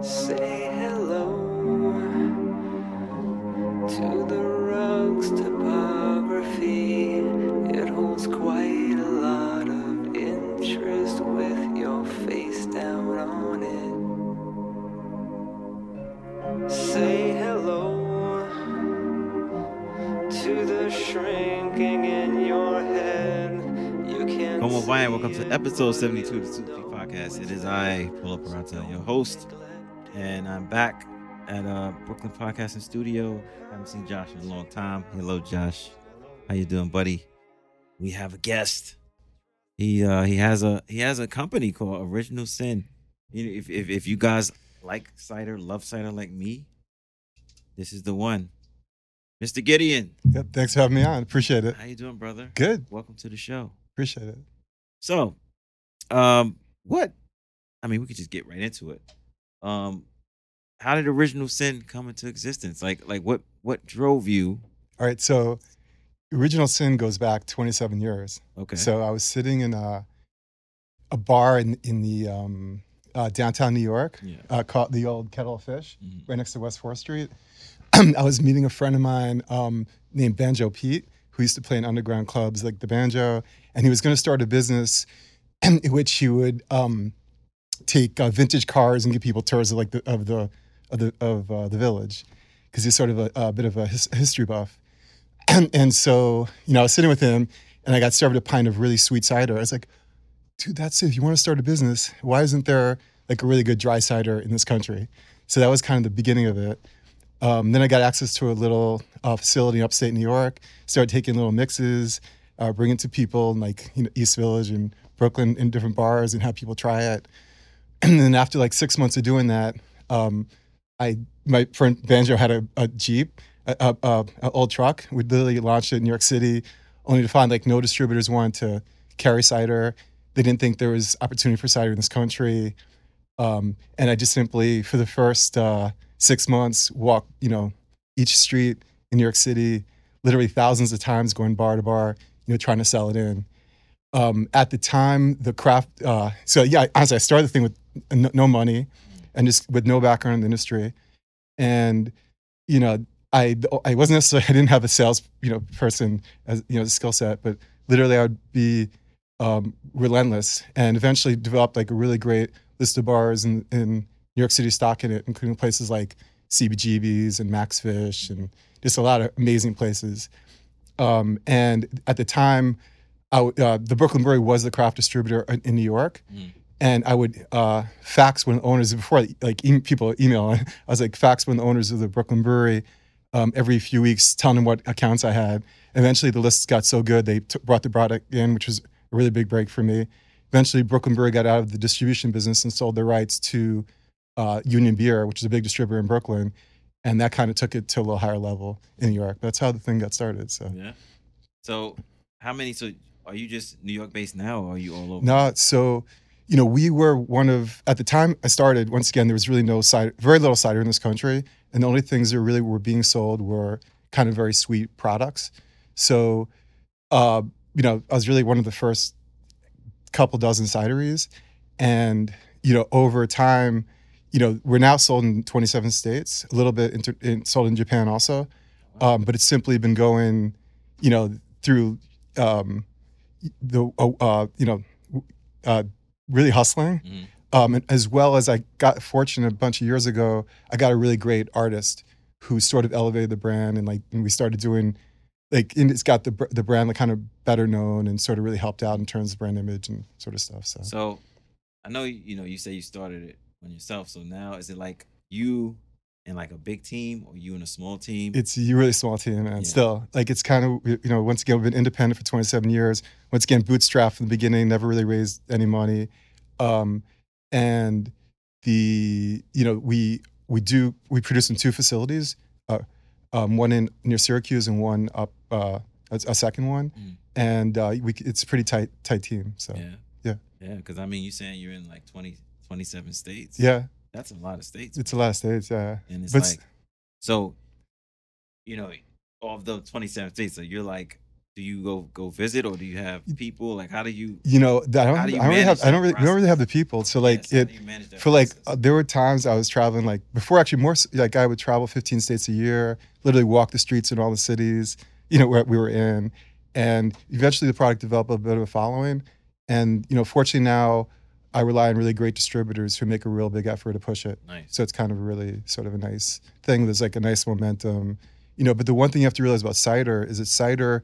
Say hello to the rug's topography. It holds quite a lot of interest with your face down on it. Say hello to the shrinking in your head. You can't. Como vayan, welcome to episode 72 of the Super Feet Podcast. It is I, Paulo Peralta, your host, and I'm back at Brooklyn Podcasting Studio. I haven't seen Josh in a long time. Hello, Josh. How you doing, buddy? We have a guest. He has a company called Original Sin. You know, if you guys like cider, love cider like me, this is the one. Mr. Gideon. Yep, thanks for having me on. Appreciate it. How you doing, brother? Good. Welcome to the show. Appreciate it. So, what? I mean, we could just get right into it. How did Original Sin come into existence? Like what drove you? All right, so Original Sin goes back 27 years. Okay. So I was sitting in a bar in the downtown New York, called the old Kettle of Fish, right next to West 4th Street. I was meeting a friend of mine named Banjo Pete, who used to play in underground clubs like the Banjo, and he was going to start a business in which he would take vintage cars and give people tours of the village, because he's sort of a bit of a history buff. And so, I was sitting with him, and I got served a pint of really sweet cider. I was like, dude, that's it. If you want to start a business, why isn't there like a really good dry cider in this country? So that was kind of the beginning of it. Then I got access to a little facility in upstate New York, started taking little mixes, bringing to people in East Village and Brooklyn in different bars and have people try it. And then after like 6 months of doing that, my friend Banjo had a Jeep, an old truck. We literally launched it in New York City, only to find like no distributors wanted to carry cider. They didn't think there was opportunity for cider in this country. And I just simply, for the first 6 months, walked, each street in New York City, literally thousands of times, going bar to bar, trying to sell it in. At the time, the craft, honestly, I started the thing with no money and just with no background in the industry. And, I wasn't necessarily, I didn't have a sales, person as, a skill set, but literally I would be relentless and eventually developed like a really great list of bars in New York City stocking it, including places like CBGB's and Max Fish and just a lot of amazing places. And at the time, the Brooklyn Brewery was the craft distributor in New York. And I would fax when the owners, before people email, I was like fax when the owners of the Brooklyn Brewery every few weeks, telling them what accounts I had. Eventually the lists got so good, they brought the product in, which was a really big break for me. Eventually Brooklyn Brewery got out of the distribution business and sold their rights to Union Beer, which is a big distributor in Brooklyn. And that kind of took it to a little higher level in New York. That's how the thing got started. So yeah. So are you just New York based now, or are you all over? No, so we were one of, at the time I started, once again, there was really no cider, very little cider in this country. And the only things that really were being sold were kind of very sweet products. So, I was really one of the first couple dozen cideries. And, over time, we're now sold in 27 states, a little bit sold in Japan also. But it's simply been going, through really hustling. And as well as I got fortunate a bunch of years ago, I got a really great artist who sort of elevated the brand, and we started doing it's got the brand kind of better known and sort of really helped out in terms of brand image and sort of stuff. So I know you say you started it on yourself. So now is it like you and like a big team, or you and a small team? It's a really small team, man. Yeah. Still, it's kind of, once again, we've been independent for 27 years. Once again, bootstrapped from the beginning, never really raised any money. And we produce in two facilities, one near Syracuse and one up, a second one. And it's a pretty tight team. So yeah. Because you're saying you're in like 27 states. Yeah. That's a lot of states. It's a lot of states, yeah. And it's so, of the 27 states, so you're like do you go visit, or do you have people? Like, how do you? You know, that How do you manage I don't that we don't really have the people. So like Yes, how do you manage that for like process? there were times I was traveling like before actually more like I would travel 15 states a year, literally walk the streets in all the cities, you know, where we were in, and eventually the product developed a bit of a following, and you know, fortunately now I rely on really great distributors who make a real big effort to push it. Nice. So it's kind of really sort of a nice thing. There's like a nice momentum, you know. But the one thing you have to realize about cider is that cider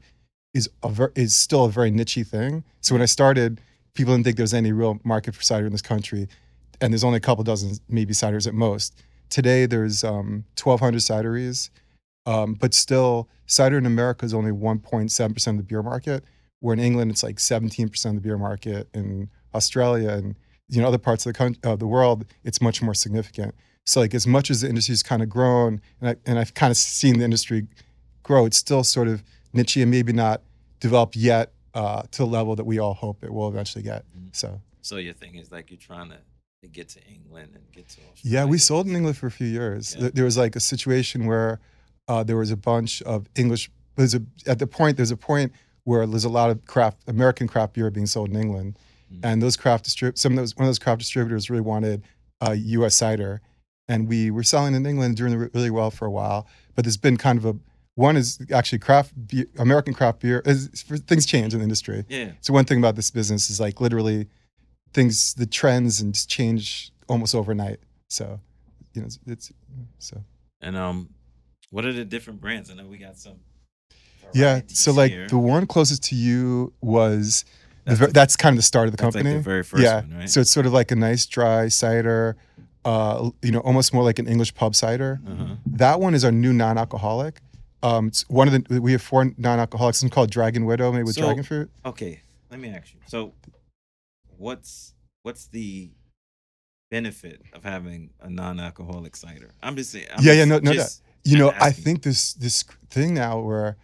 is still a very niche-y thing. So when I started, people didn't think there was any real market for cider in this country, and there's only a couple dozen maybe ciders at most. Today there's 1,200 cideries, but still cider in America is only 1.7% of the beer market, where in England it's like 17% of the beer market. In Australia and other parts of the world, it's much more significant. So like as much as the industry's kind of grown, and I've kind of seen the industry grow, it's still sort of niche and maybe not developed yet to the level that we all hope it will eventually get. So your thing is like you're trying to get to England and get to Australia. Yeah, we sold in England for a few years. Yeah. There was like a situation where there was a bunch of English. There's a point where there's a lot of American craft beer being sold in England, and those one of those craft distributors really wanted U.S. cider, and we were selling in England, doing really well for a while. But there's been kind of one is actually American craft beer. Things change in the industry. Yeah. So one thing about this business is like literally the trends and just change almost overnight. So, it's so. And what are the different brands? I know we got some. Yeah. So like here. The one closest to you was that's kind of the start of the company. Like the very first one, right? So it's sort of like a nice dry cider, almost more like an English pub cider. Uh-huh. That one is our new non-alcoholic. It's we have 4 non-alcoholics. It's called Dragon Widow, made with dragon fruit. Okay, let me ask you. So, what's the benefit of having a non-alcoholic cider? I'm just saying. No. I think this thing now where,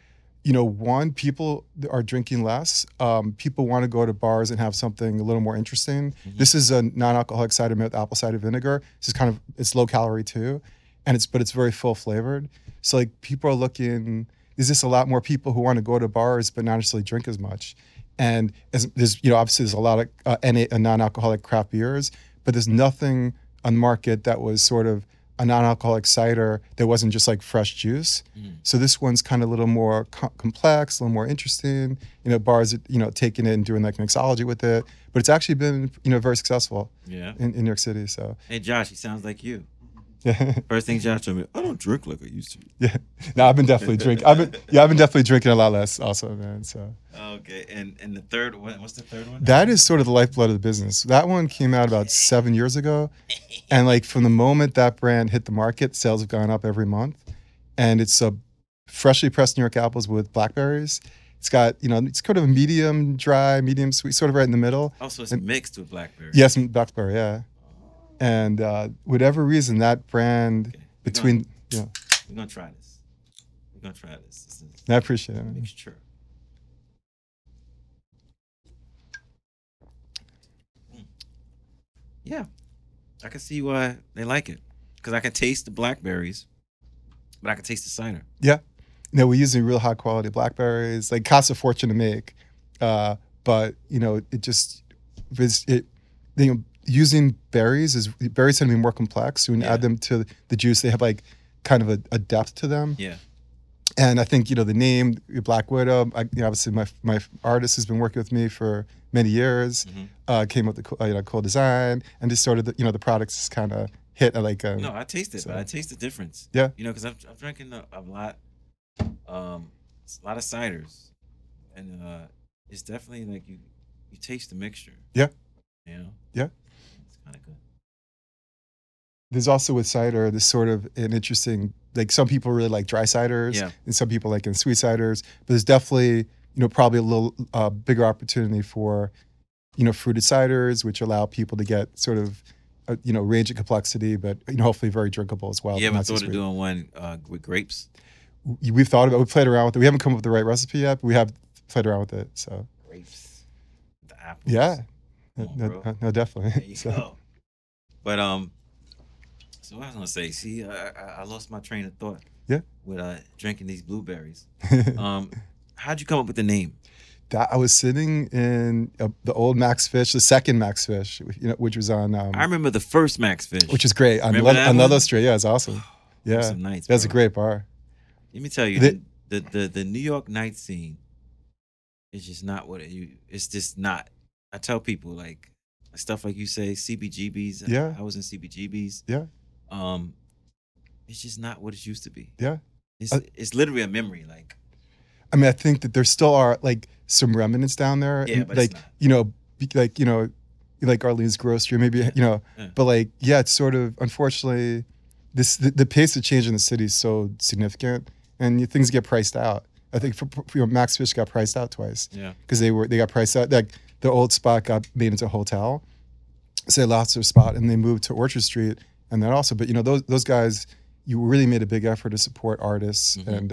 people are drinking less. People want to go to bars and have something a little more interesting. Mm-hmm. This is a non-alcoholic cider made with apple cider vinegar. This is it's low calorie too, but it's very full flavored. So like people are looking, there's just a lot more people who want to go to bars but not necessarily drink as much. And there's obviously there's a lot of non-alcoholic craft beers, but there's nothing on the market that was sort of a non-alcoholic cider that wasn't just like fresh juice. So this one's kind of a little more complex, a little more interesting. Bars taking it and doing like mixology with it, but it's actually been very successful. Yeah. In New York City. So. Hey Josh, he sounds like you. Yeah. First thing Josh told me, I don't drink like I used to. Yeah. No, I've been definitely drinking. I've been definitely drinking a lot less also, man. So. Okay. And the third one, what's the third one? That is sort of the lifeblood of the business. That one came out about 7 years ago. And like from the moment that brand hit the market, sales have gone up every month. And it's a freshly pressed New York apples with blackberries. It's got, it's kind of a medium dry, medium sweet, sort of right in the middle. Also, it's mixed with blackberry. Yes, blackberry, yeah. And whatever reason, that brand We're going to try this. I appreciate it. Mixture. Yeah, I can see why they like it. Because I can taste the blackberries, but I can taste the cider. Yeah. No, we're using real high quality blackberries. Like, costs a fortune to make. But, it just, using berries tend to be more complex. So when you add them to the juice, they have like kind of a depth to them. Yeah. And I think, the name Black Widow, obviously my artist has been working with me for many years, came up with the cool design, and just sort of the products just kind of hit like a... No, I taste it, but I taste the difference. Yeah. Because I'm drinking a lot of ciders, and it's definitely like you taste the mixture. Yeah. Yeah. It's kind of good. There's also with cider this sort of an interesting, like some people really like dry ciders, and some people like in sweet ciders, but there's definitely probably a little bigger opportunity for fruited ciders, which allow people to get sort of range of complexity, but hopefully very drinkable as well. You ever thought of doing one with grapes? We've thought about it. We've played around with it. We haven't come up with the right recipe yet, but we have played around with it. So grapes, the apples. Yeah. No, definitely. There you go. But so what I was gonna say, see, I lost my train of thought. Yeah. With drinking these blueberries. how'd you come up with the name? That I was sitting in the old Max Fish, the second Max Fish, which was on. I remember the first Max Fish, which is great on Ludlow Street. Yeah, it's awesome. Yeah, some nights, that's a great bar. Let me tell you, the New York night scene is just not it's just not. I tell people like stuff like you say CBGBs. Yeah, I was in CBGBs. Yeah, it's just not what it used to be. Yeah, it's literally a memory. Like, I mean, I think that there still are like some remnants down there. Yeah, but like like Arlene's Grocery, maybe but like it's sort of unfortunately, the pace of change in the city is so significant, and things get priced out. I think Max Fish got priced out twice. Yeah, because they got priced out. Like the old spot got made into a hotel, so they lost their spot, and they moved to Orchard Street, and that also. But those guys, you really made a big effort to support artists, and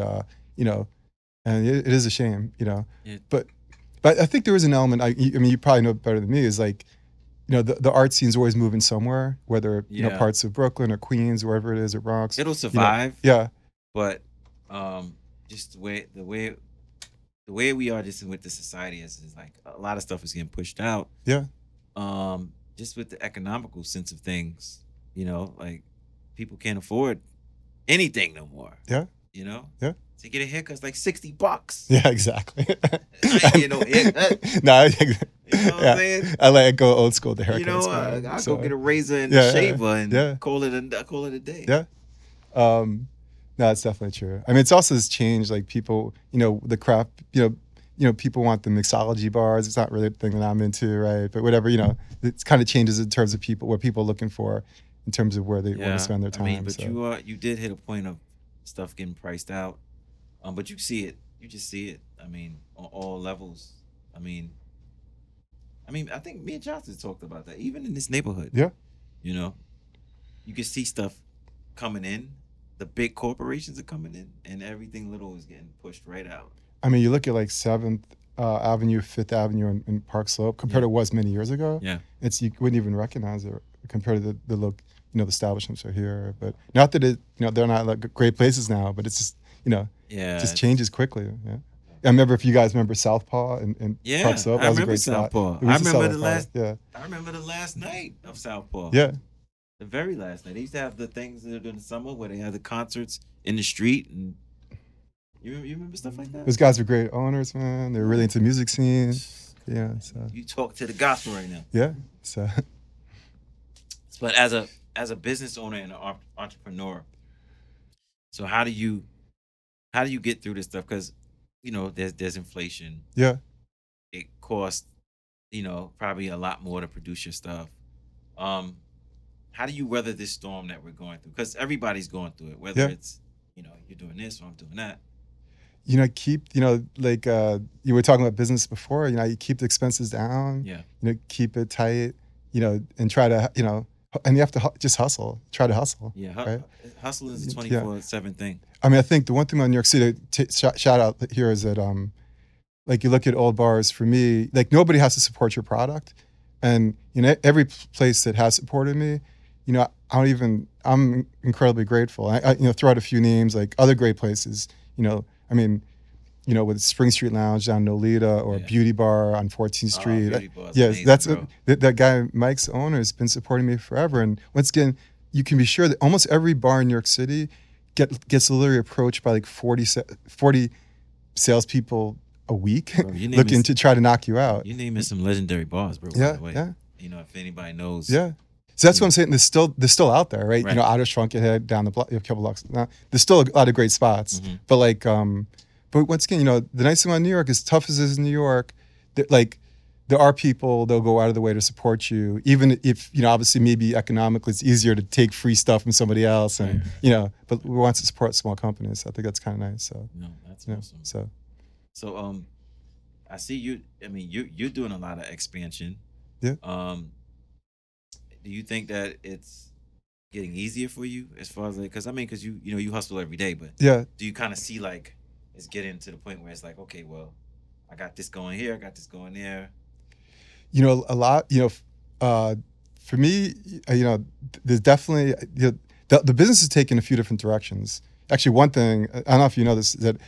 and it is a shame, Yeah. But I think there is an element. I mean, you probably know better than me. Is like, the art scene's always moving somewhere, whether parts of Brooklyn or Queens, or wherever it is, or Bronx. It'll survive. Yeah. But just the way we are just with the society is like a lot of stuff is getting pushed out. Yeah. Just with the economical sense of things, like people can't afford anything no more. Yeah. Yeah. To get a haircut, it's like $60. Yeah, exactly. I ain't get no haircut. No, you know what I'm saying? I let it go old school. The haircut. I'll go get a razor and a shaver and call it a day. Yeah. No, it's definitely true. I mean, it's also this change. Like people, the craft. People want the mixology bars. It's not really the thing that I'm into, right? But whatever, it kind of changes in terms of what people are looking for in terms of where they want to spend their time. I mean, but you did hit a point of stuff getting priced out. But you see it. You just see it. I mean, on all levels. I mean, I think me and Johnson talked about that. Even in this neighborhood. Yeah. You can see stuff coming in. The big corporations are coming in, and everything little is getting pushed right out. I mean, you look at like 7th Avenue, 5th Avenue in Park Slope compared to what was many years ago. Yeah. You wouldn't even recognize it compared to the look. The establishments are here, but not that they're not like great places now. But it's just it just changes quickly. Yeah. I remember if you guys remember Southpaw and Park Slope. That was a great Southpaw. I remember the last. Yeah. I remember the last night of Southpaw. Yeah. The very last night. They used to have the things that in the summer where they had the concerts in the street, and you remember stuff like that. Those guys were great owners, man. They were really into music scene. Yeah. So you talk to the gospel right now. Yeah. So. But as a business owner and an entrepreneur, so how do you get through this stuff? Because there's inflation. Yeah, it costs probably a lot more to produce your stuff. How do you weather this storm that we're going through? Because everybody's going through it. Whether it's you're doing this or I'm doing that. Keep like you were talking about business before. You keep the expenses down. Yeah. Keep it tight. And try to and you have to just hustle. Try to hustle. Yeah, right? Hustle is a 24/7 thing. I mean, I think the one thing about New York City, shout out here, is that like you look at old bars. For me, like nobody has to support your product, and every place that has supported me, I'm incredibly grateful. I throw out a few names like other great places. I mean, with Spring Street Lounge down Nolita or Beauty Bar on 14th Street. Amazing, that's that guy Mike's owner has been supporting me forever. And once again, you can be sure that almost every bar in New York City gets literally approached by like 40 salespeople a week looking to try to knock you out. You naming some legendary bars, bro. Yeah, by the way. Yeah. If anybody knows. Yeah. So that's what I'm saying. They're still out there, right? Out of Shrunkenhead, down the block, a couple blocks. There's still a lot of great spots, but like. But once again, the nice thing about New York, as tough as it is in New York, like there are people they'll go out of the way to support you, even if obviously maybe economically it's easier to take free stuff from somebody else, and but we want to support small companies. I think that's kind of nice. So no, that's awesome. So I see you. I mean, you're doing a lot of expansion. Yeah. Do you think that it's getting easier for you as far as because you hustle every day, but do you kind of see like it's getting to the point where it's like, okay, well, I got this going here, I got this going there. A lot. For me, there's definitely the business is taking a few different directions. Actually, one thing I don't know if you know this is that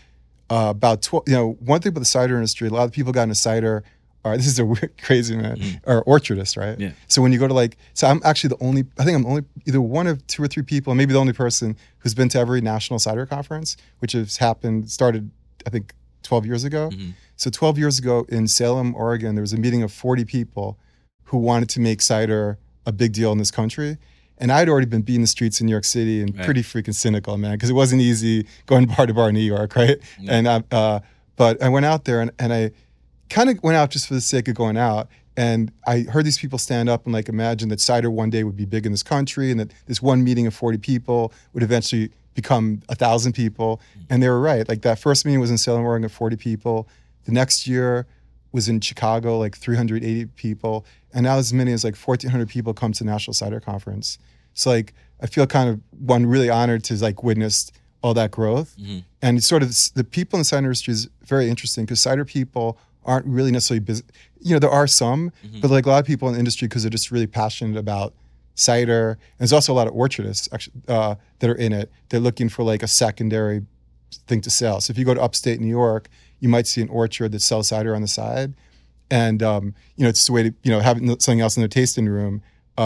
about 12. One thing about the cider industry, a lot of people got into cider. This is a weird, crazy man, or orchardists, right? Yeah. So when you go to I'm actually I'm only either one of 2 or 3 people, maybe the only person who's been to every national cider conference, which started, I think, 12 years ago. Mm-hmm. So 12 years ago in Salem, Oregon, there was a meeting of 40 people who wanted to make cider a big deal in this country. And I'd already been beating the streets in New York City and pretty freaking cynical, man, because it wasn't easy going bar to bar in New York, right? Yeah. And but I went out there and I kind of went out just for the sake of going out. And I heard these people stand up and imagine that cider one day would be big in this country and that this one meeting of 40 people would eventually become 1,000 people. And they were right. That first meeting was in Salem, Oregon, of 40 people. The next year was in Chicago, 380 people. And now as many as 1,400 people come to the National Cider Conference. So I feel kind of really honored to witness all that growth. Mm-hmm. And it's sort of the people in the cider industry is very interesting because cider people aren't really necessarily busy. There are some, but a lot of people in the industry, because they're just really passionate about cider. And there's also a lot of orchardists actually that are in it. They're looking for a secondary thing to sell. So if you go to upstate New York, you might see an orchard that sells cider on the side. And, it's a way to, have something else in their tasting room.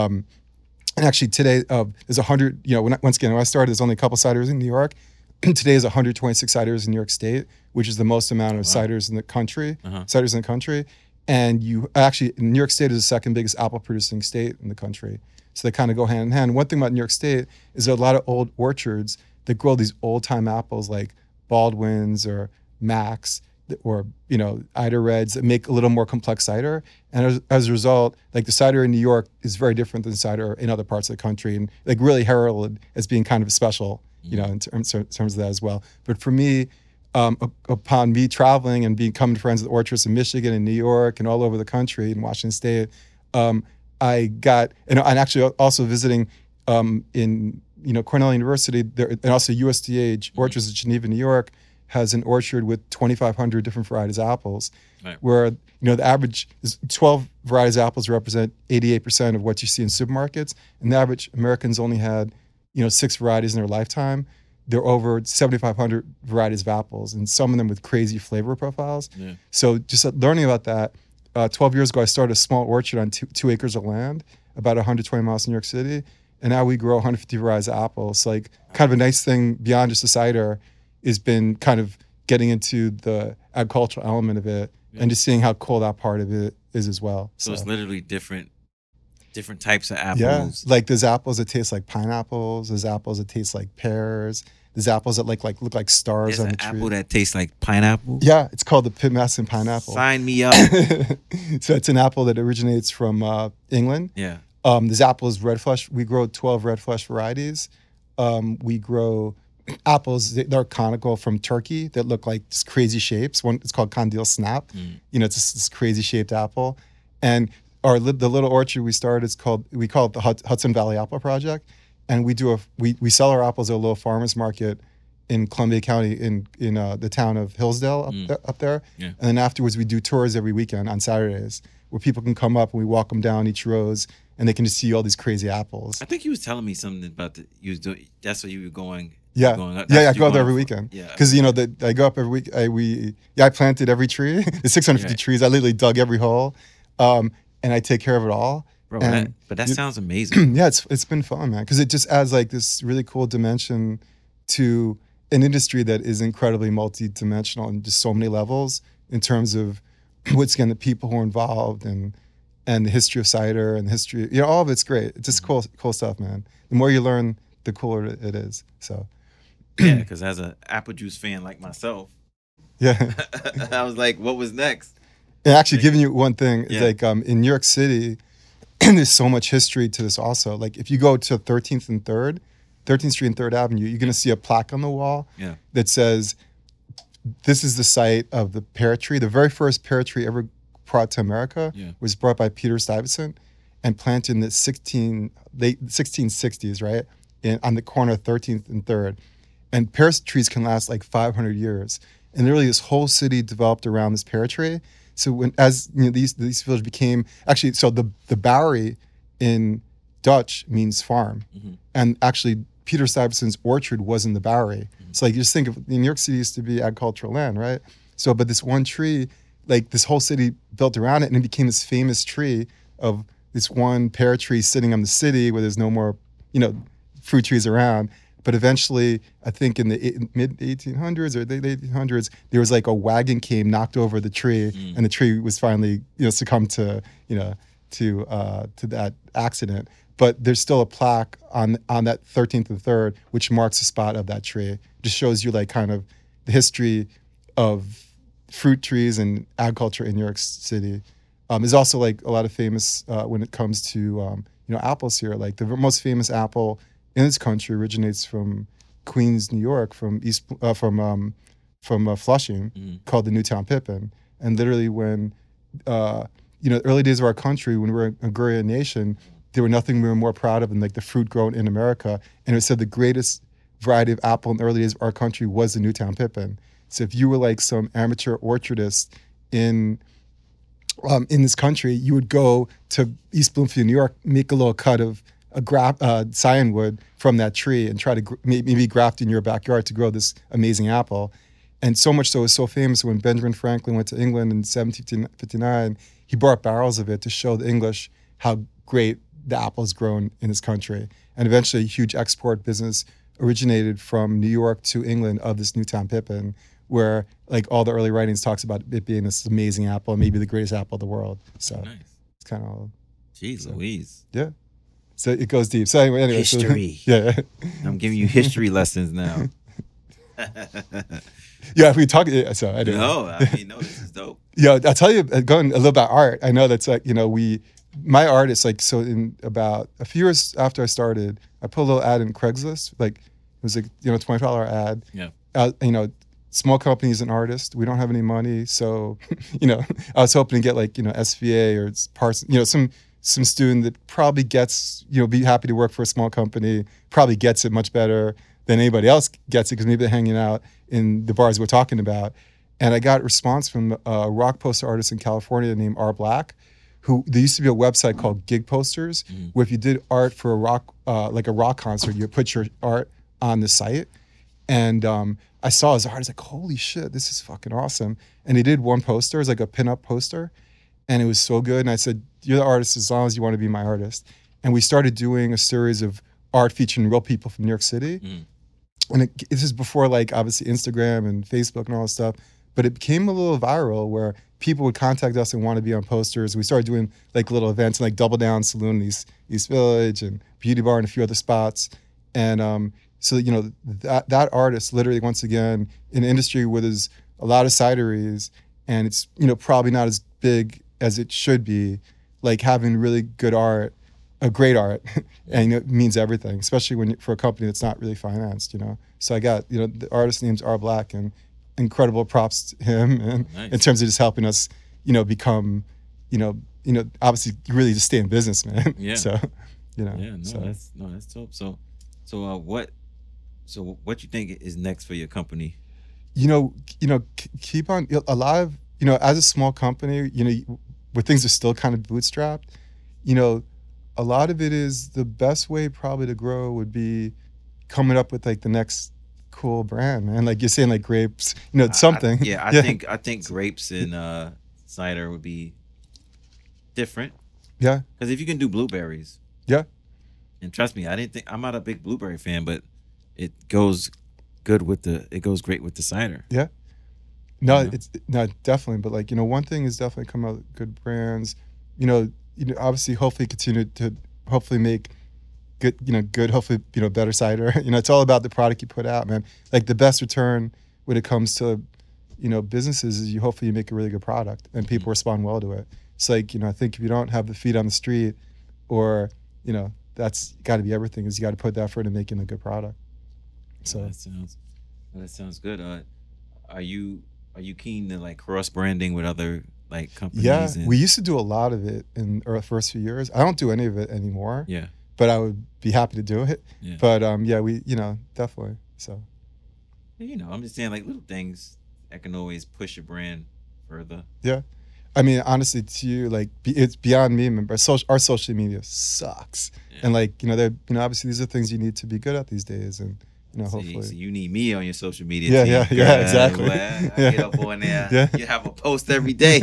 And actually today, there's 100, once again, when I started, there's only a couple ciders in New York. Today is 126 ciders in New York State, which is the most amount of ciders in the country, ciders in the country. And New York State is the second biggest apple producing state in the country. So they kind of go hand in hand. One thing about New York State is there are a lot of old orchards that grow these old time apples like Baldwin's or Max or, Ida Reds that make a little more complex cider. And as a result, the cider in New York is very different than cider in other parts of the country and really heralded as being kind of special, in terms of that as well. But for me, upon me traveling and becoming friends with orchardists in Michigan and New York and all over the country in Washington State, I got, and actually also visiting in, Cornell University there, and also USDA Orchards in Geneva, New York, has an orchard with 2,500 different varieties of apples, where, the average is 12 varieties of apples represent 88% of what you see in supermarkets. And the average Americans only had, 6 varieties in their lifetime. There are over 7,500 varieties of apples, and some of them with crazy flavor profiles. Yeah. So just learning about that, 12 years ago, I started a small orchard on 2 acres of land, about 120 miles from New York City. And now we grow 150 varieties of apples. So kind of a nice thing beyond just the cider has been kind of getting into the agricultural element of it and just seeing how cool that part of it is as well. So it's literally different types of apples. Yeah, there's apples that taste like pineapples. There's apples that taste like pears. There's apples that look like stars on the tree. There's an apple that tastes like pineapple? Yeah, it's called the Pitmaster pineapple. Sign me up. So it's an apple that originates from England. Yeah. This apple is red flesh. We grow 12 red flesh varieties. We grow apples that are conical from Turkey that look like just crazy shapes. One, it's called Kandil Snap. It's this crazy shaped apple. And the little orchard we started we call it the Hudson Valley Apple Project. And we sell our apples at a little farmer's market in Columbia County in the town of Hillsdale up there. Yeah. And then afterwards we do tours every weekend on Saturdays where people can come up and we walk them down each rows and they can just see all these crazy apples. I think you was telling me something about that's where you were going. Yeah, I go up there every weekend. Yeah, because I go up every week. I planted every tree, the 650 trees. I literally dug every hole, and I take care of it all. Bro, but that sounds amazing. Yeah, it's been fun, man, because it just adds this really cool dimension to an industry that is incredibly multi-dimensional and just so many levels in terms of what's the people who are involved and the history of cider and the history. All of it's great. It's just cool stuff, man. The more you learn, the cooler it is. So. Yeah, because as an apple juice fan like myself, I was like, what was next? And actually, giving you one thing, in New York City, there's so much history to this also. If you go to 13th Street and 3rd Avenue, you're going to see a plaque on the wall that says, this is the site of the pear tree. The very first pear tree ever brought to America was brought by Peter Stuyvesant and planted in the late 1660s, right? On the corner of 13th and 3rd. And pear trees can last 500 years. And literally this whole city developed around this pear tree. So these villages became, actually, so the Bowery in Dutch means farm. Mm-hmm. And actually Peter Stuyvesant's orchard was in the Bowery. So like you just think of New York City used to be agricultural land, right? So but this one tree, like this whole city built around it, and it became this famous tree of this one pear tree sitting on the city where there's no more, fruit trees around. But eventually, I think in the mid 1800s or the late 1800s, there was like a wagon came, knocked over the tree, and the tree was finally, succumbed to, to that accident. But there's still a plaque on that 13th and 3rd, which marks the spot of that tree. Just shows you like kind of the history of fruit trees and agriculture in New York City. There's also like a lot of famous when it comes to apples here. Like the most famous apple in this country originates from Queens, New York, from Flushing, called the Newtown Pippin. And literally, when early days of our country, when we were an agrarian nation, there were nothing we were more proud of than like the fruit grown in America. And it said the greatest variety of apple in the early days of our country was the Newtown Pippin. So if you were like some amateur orchardist in this country, you would go to East Bloomfield, New York, make a little cut of scion wood from that tree and try to maybe graft in your backyard to grow this amazing apple. And so much so, it was so famous when Benjamin Franklin went to England in 1759, he brought barrels of it to show the English how great the apple is grown in this country. And eventually a huge export business originated from New York to England of this Newtown Pippin, where like all the early writings talks about it being this amazing apple, maybe the greatest apple of the world. So nice. It's kind of... Jeez Louise. Yeah. So it goes deep. So anyway. History. So, yeah. I'm giving you history lessons now. Yeah, if we talk... So anyway. No, this is dope. Yeah, I'll tell you, going a little about art, I know that's like, my art is like, so in about a few years after I started, I put a little ad in Craigslist, like it was like, $20 ad. Yeah. Small company is an artist. We don't have any money. So, I was hoping to get like, SVA or Parsons, some student that probably gets, be happy to work for a small company, probably gets it much better than anybody else gets it because maybe they're hanging out in the bars we're talking about. And I got a response from a rock poster artist in California named R. Black, there used to be a website called Gig Posters, where if you did art for a rock, like a rock concert, you put your art on the site. And I saw his art. I was like, holy shit, this is fucking awesome. And he did one poster. It was like a pinup poster. And it was so good. And I said, you're the artist as long as you want to be my artist. And we started doing a series of art featuring real people from New York City. And this is before like obviously Instagram and Facebook and all this stuff. But it became a little viral where people would contact us and want to be on posters. We started doing like little events in like Double Down Saloon in East Village and Beauty Bar and a few other spots. And so, that artist literally, once again, in an industry where there's a lot of cideries and it's, probably not as big as it should be, like having really good art, great art, and it means everything, especially for a company that's not really financed, So I got, the artist name's R. Black, and incredible props to him and in terms of just helping us, become, obviously really just stay in business, man. Yeah. So, That's dope. So what you think is next for your company? Keep on a lot of, as a small company, where things are still kind of bootstrapped, a lot of it is the best way probably to grow would be coming up with like the next cool brand, man. Like you're saying, like grapes, something. I think grapes and cider would be different. Yeah. Because if you can do blueberries. Yeah. And trust me, I'm not a big blueberry fan, but it goes great with the cider. Yeah. No, it's no, definitely. But like, one thing is definitely come out with good brands, obviously hopefully continue to hopefully make good, hopefully, better cider. It's all about the product you put out, man. Like the best return when it comes to, businesses is hopefully you make a really good product and people respond well to it. It's like, I think if you don't have the feet on the street or, that's got to be everything is you got to put the effort in making a good product. So that sounds good. Are you keen to like cross branding with other like companies? Yeah, we used to do a lot of it in our first few years. I don't do any of it anymore. Yeah. But I would be happy to do it. Yeah. But we, definitely. So. I'm just saying like little things that can always push your brand further. Yeah. I mean, honestly, to you, like, it's beyond me. Remember, our social media sucks, and like, obviously, these are things you need to be good at these days, and hopefully. So you need me on your social media. Yeah, team. yeah, exactly. Well, I get up on there. You have a post every day.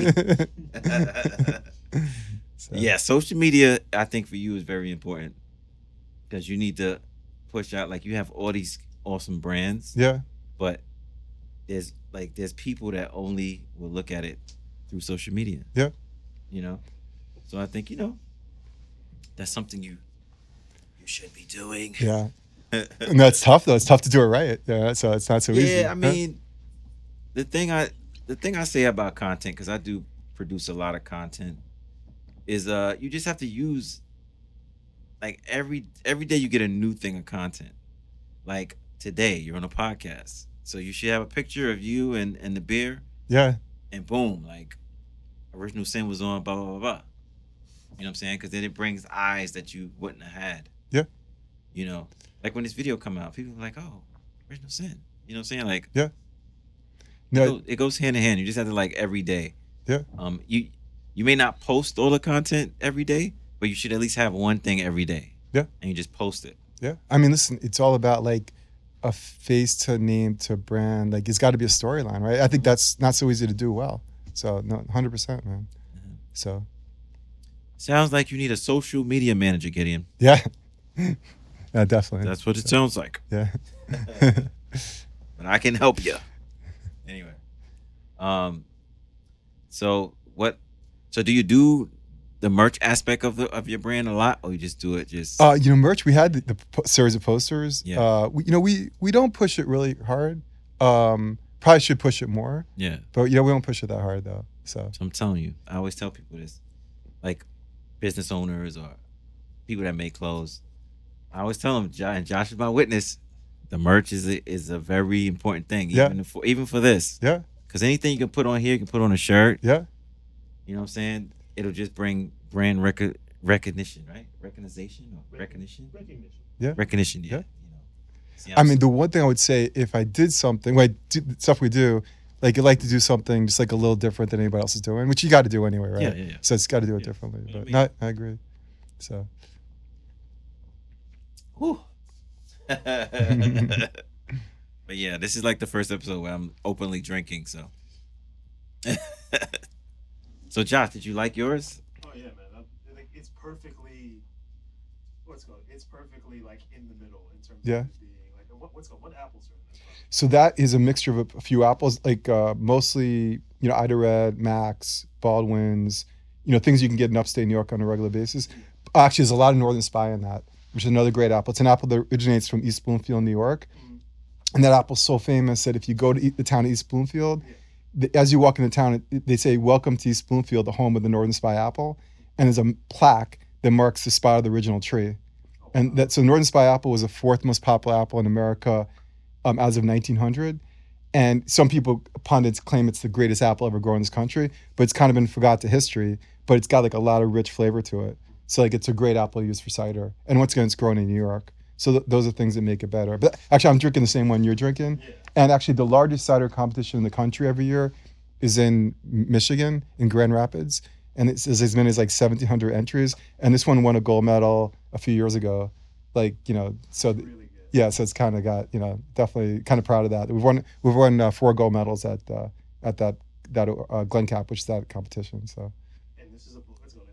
So. Yeah, social media, I think for you is very important because you need to push out. Like, you have all these awesome brands. Yeah. But there's people that only will look at it through social media. Yeah. So I think, that's something you should be doing. Yeah. And that's tough though. It's tough to do it right. Yeah. So it's not so easy. Yeah, I mean, the thing I say about content, because I do produce a lot of content, is you just have to use, like, every day you get a new thing of content. Like today, you're on a podcast, so you should have a picture of you and the beer. Yeah. And boom, like, Original Sin was on, blah blah blah blah. You know what I'm saying? Because then it brings eyes that you wouldn't have had. Yeah. Like when this video come out, people are like, "Oh, Original Sin." You know what I'm saying? Like, yeah. No, it goes hand in hand. You just have to, like, every day. Yeah. You may not post all the content every day, but you should at least have one thing every day. Yeah. And you just post it. Yeah. I mean, listen, it's all about, like, a face to name to brand. Like, it's got to be a storyline, right? I think that's not so easy to do well. So, no, 100%, man. Mm-hmm. So. Sounds like you need a social media manager, Gideon. Yeah. Yeah, definitely. That's what it sounds like. Yeah. But I can help you. Anyway. So do you do the merch aspect of your brand a lot, or you just do it just? Merch. We had the series of posters. Yeah. We don't push it really hard. Probably should push it more. Yeah. But we don't push it that hard though. So I'm telling you, I always tell people this, like business owners or people that make clothes. I always tell them, and Josh is my witness, the merch is a very important thing, even for this. Yeah. Because anything you can put on here, you can put on a shirt. Yeah. You know what I'm saying? It'll just bring brand recognition, right? Recognition. Yeah. Recognition, yeah. I mean, the one thing I would say, if I did something, like stuff we do, like I like to do something just like a little different than anybody else is doing, which you got to do anyway, right? Yeah. So it's got to do it differently. But I agree. So. Whew. But yeah, this is like the first episode where I'm openly drinking. So. So Josh, did you like yours? Oh yeah, man. I think it's perfectly. It's perfectly like in the middle in terms of it being like what apples are in this? So that is a mixture of a few apples, like mostly Ida Red, Max, Baldwin's, things you can get in upstate New York on a regular basis. Actually, there's a lot of Northern Spy in that, which is another great apple. It's an apple that originates from East Bloomfield, New York. Mm-hmm. And that apple's so famous that if you go to the town of East Bloomfield, as you walk into town, they say, "Welcome to East Bloomfield, the home of the Northern Spy apple." And there's a plaque that marks the spot of the original tree. And so Northern Spy apple was the fourth most popular apple in America as of 1900. And some people, pundits, claim it's the greatest apple ever grown in this country, but it's kind of been forgot to history, but it's got like a lot of rich flavor to it. So like it's a great apple used for cider. And once again, it's grown in New York. So those are things that make it better. But actually, I'm drinking the same one you're drinking. Yeah. And actually, the largest cider competition in the country every year is in Michigan, in Grand Rapids. And it's as many as like 1,700 entries. And this one won a gold medal a few years ago. Like, so really yeah, so it's kind of got, definitely kind of proud of that. We've won 4 gold medals at that Glencap, which is that competition. So. And this is a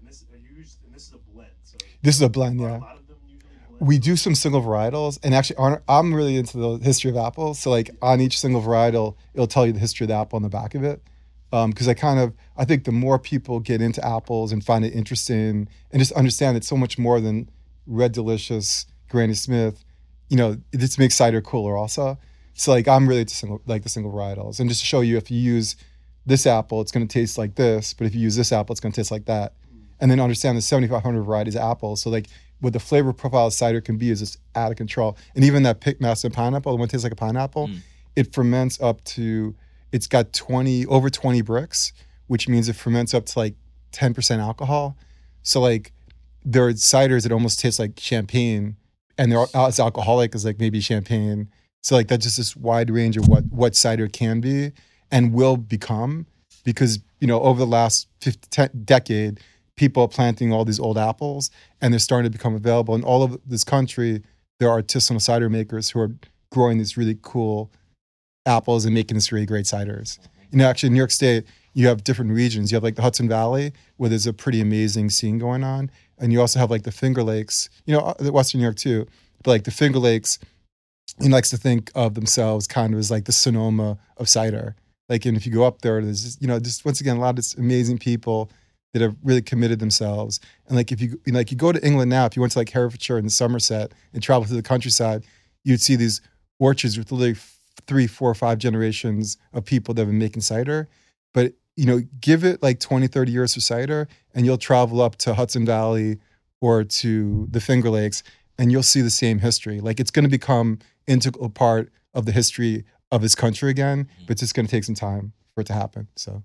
blend. So this is a blend, yeah. A lot of them usually blend. We do some single varietals, and actually, I'm really into the history of apples. So like on each single varietal, it'll tell you the history of the apple on the back of it. Because I think the more people get into apples and find it interesting and just understand it's so much more than Red Delicious, Granny Smith, it just makes cider cooler also. So like I'm really into the single varietals, and just to show you, if you use this apple, it's going to taste like this, but if you use this apple, it's going to taste like that. And then understand the 7,500 varieties of apples. So like what the flavor profile of cider can be is just out of control. And even that Pickmaster pineapple, the one that tastes like a pineapple, it ferments up to, it's got over 20 bricks, which means it ferments up to like 10% alcohol. So like there are ciders that almost taste like champagne, and they're as alcoholic as like maybe champagne. So like that's just this wide range of what cider can be and will become, because over the last 10 decade, people are planting all these old apples, and they're starting to become available. In all of this country, there are artisanal cider makers who are growing these really cool apples and making this really great ciders. Actually, in New York State, you have different regions. You have like the Hudson Valley, where there's a pretty amazing scene going on. And you also have like the Finger Lakes, Western New York too. But like the Finger Lakes, he likes to think of themselves kind of as like the Sonoma of cider. Like, and if you go up there, there's just, just once again, a lot of this amazing people that have really committed themselves. And like, if you go to England now, if you went to like Herefordshire and Somerset and travel through the countryside, you'd see these orchards with literally 3, 4, 5 generations of people that have been making cider. But, give it like 20, 30 years for cider, and you'll travel up to Hudson Valley or to the Finger Lakes, and you'll see the same history. Like, it's going to become integral part of the history of this country again, but it's just going to take some time for it to happen. So,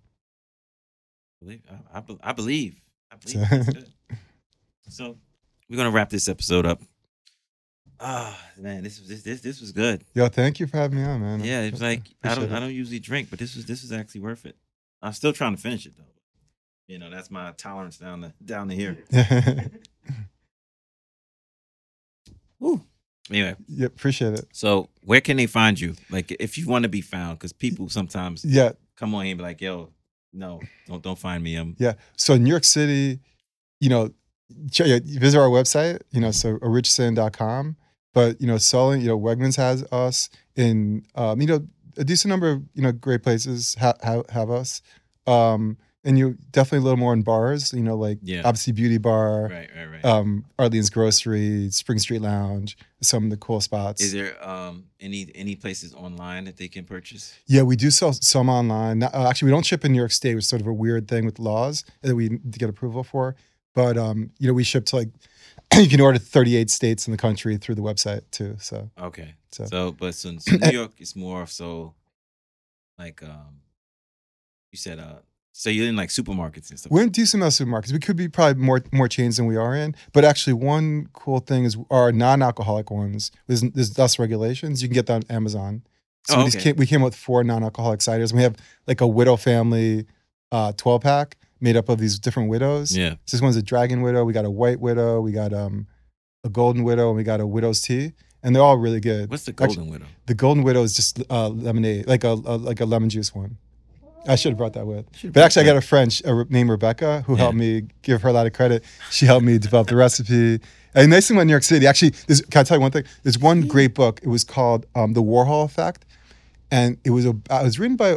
I believe. That's good. So, we're going to wrap this episode up. Man, this was good. Yo, thank you for having me on, man. Yeah, it was like I don't usually drink, but this was actually worth it. I'm still trying to finish it though. That's my tolerance down to here. Woo. Anyway. Yeah, appreciate it. So, where can they find you? Like, if you want to be found, because people sometimes come on here and be like, "Yo, no, don't find me." Yeah. So, in New York City, visit our website. So orichsin.com. But selling, Wegmans has us in, a decent number of great places have us, and definitely a little more in bars. Obviously Beauty Bar, right. Arlene's Grocery, Spring Street Lounge, some of the cool spots. Is there any places online that they can purchase? Yeah, we do sell some online. Actually, we don't ship in New York State, which is sort of a weird thing with laws that we need to get approval for. But we ship to you can order 38 states in the country through the website too. So okay. So New York is more so like you said. So you're in like supermarkets and stuff. We're in decent amount of supermarkets. We could be probably more chains than we are in. But actually, one cool thing is our non-alcoholic ones. There's less regulations. You can get that on Amazon. So we came up with 4 non-alcoholic ciders. And we have like a Widow Family 12-pack. Made up of these different widows. Yeah. So this one's a dragon widow. We got a white widow. We got a golden widow, and we got a widow's tea. And they're all really good. What's the golden widow? The golden widow is just lemonade, like a lemon juice one. I should have brought that with. But actually, I got a friend named Rebecca who helped me. Give her a lot of credit. She helped me develop the recipe. And the nice thing about New York City, actually, can I tell you one thing? There's one great book. It was called The Warhol Effect, and it was written by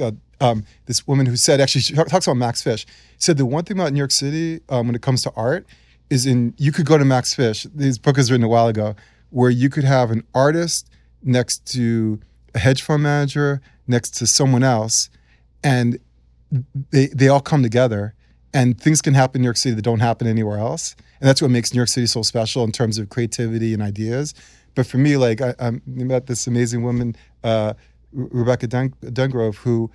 this woman who said, actually, she talks about Max Fish. Said the one thing about New York City when it comes to art is you could go to Max Fish. This book was written a while ago, where you could have an artist next to a hedge fund manager, next to someone else, and they all come together, and things can happen in New York City that don't happen anywhere else. And that's what makes New York City so special in terms of creativity and ideas. But for me, like I met this amazing woman, Rebecca Dungrove, who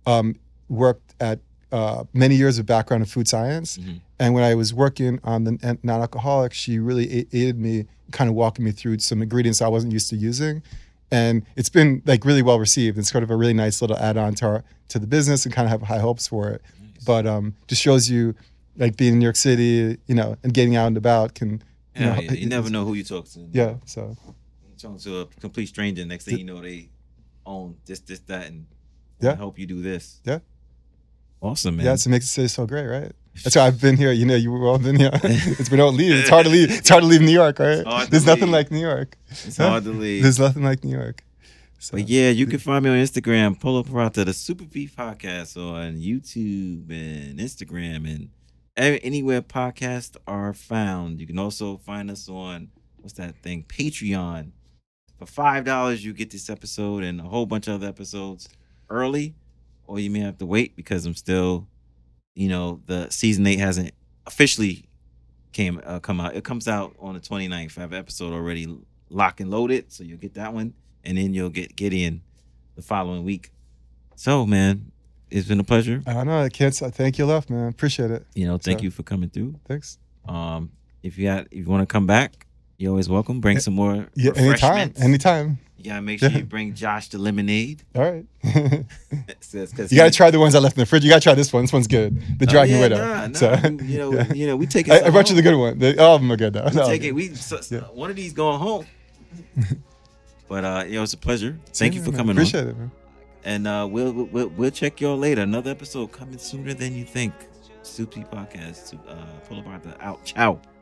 worked at many years of background in food science. Mm-hmm. And when I was working on the non-alcoholic, she really aided me, kind of walking me through some ingredients I wasn't used to using. And it's been like really well received. It's sort of a really nice little add-on to the business, and kind of have high hopes for it. Nice. But just shows you, like, being in New York City, and getting out and about can. You never know who you talk to. Yeah, so. You're talking to a complete stranger. Next thing you know, they own this, that, and help you do this. Yeah. Awesome, man. Yeah, it makes the city so great, right? That's why I've been here. You've all been here. We don't leave. It's hard to leave. It's hard to leave New York, right? There's nothing like New York. It's hard to leave. There's nothing like New York. So. But yeah, you can find me on Instagram, Polo Parata, the Super Beef Podcast, on YouTube and Instagram and anywhere podcasts are found. You can also find us on Patreon. For $5, you get this episode and a whole bunch of other episodes early, or you may have to wait because I'm still, the season 8 hasn't officially come out. It comes out on the 29th. I have an episode already locked and loaded, so you'll get that one, and then you'll get Gideon the following week. So, man, it's been a pleasure. I know. I can't thank you enough, man. Appreciate it. Thank you for coming through. Thanks. If you want to come back, you're always welcome. Bring some more refreshments. Anytime. You gotta make sure you bring Josh the lemonade. All right. You gotta try the ones I left in the fridge. You gotta try this one. This one's good. The Dragon Widow. Nah. So, we take it. I brought you the good one. All of them are good though. One of these going home. But it's a pleasure. Thank you for coming Appreciate on. It, man. And we'll check y'all later. Another episode coming sooner than you think. Soup Tea Podcast. Pull apart the out. Ciao.